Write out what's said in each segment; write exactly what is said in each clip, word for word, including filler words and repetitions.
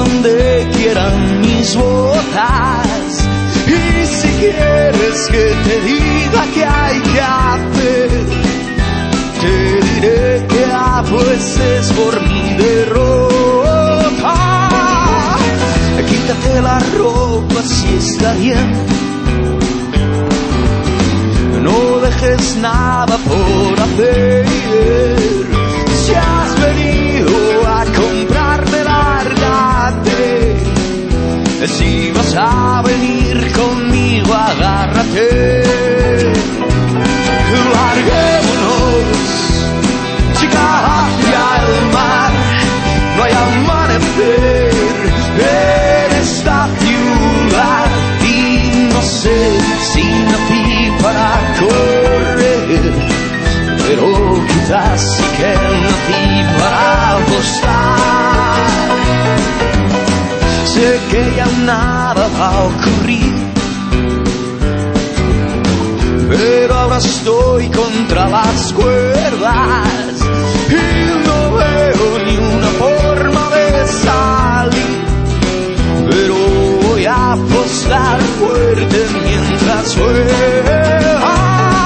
donde quieran mis botas. Y si quieres que te diga qué hay que hacer, te diré que apuestes por mi derrota. Quítate la ropa si está bien, no dejes nada por hacer. Si has venido a comprarme, lárgate. Si vas a venir conmigo, agárrate. Larguémonos, chica, hacia el mar. No hay amanecer en esta ciudad. Y no sé si nací para correr, pero quizás sí que nací para apostar. Sé que ya nada va a ocurrir, pero ahora estoy contra las cuerdas y no veo ni una forma de salir. Pero voy a apostar fuerte mientras juega.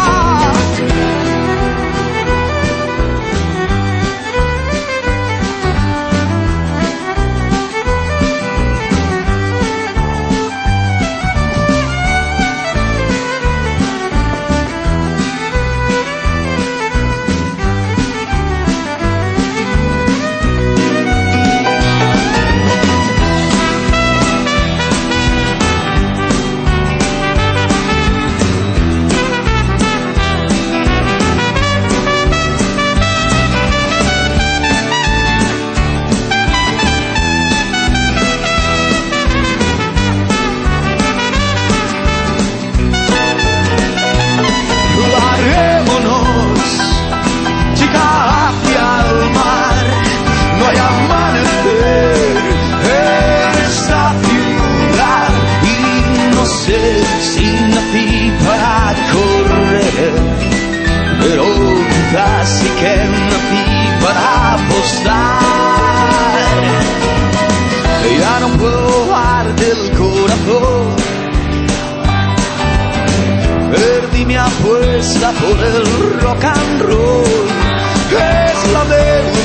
Pero quizás sí que nací para apostar. Ya no puedo darte el corazón, perdí mi apuesta por el rock and roll. Es la de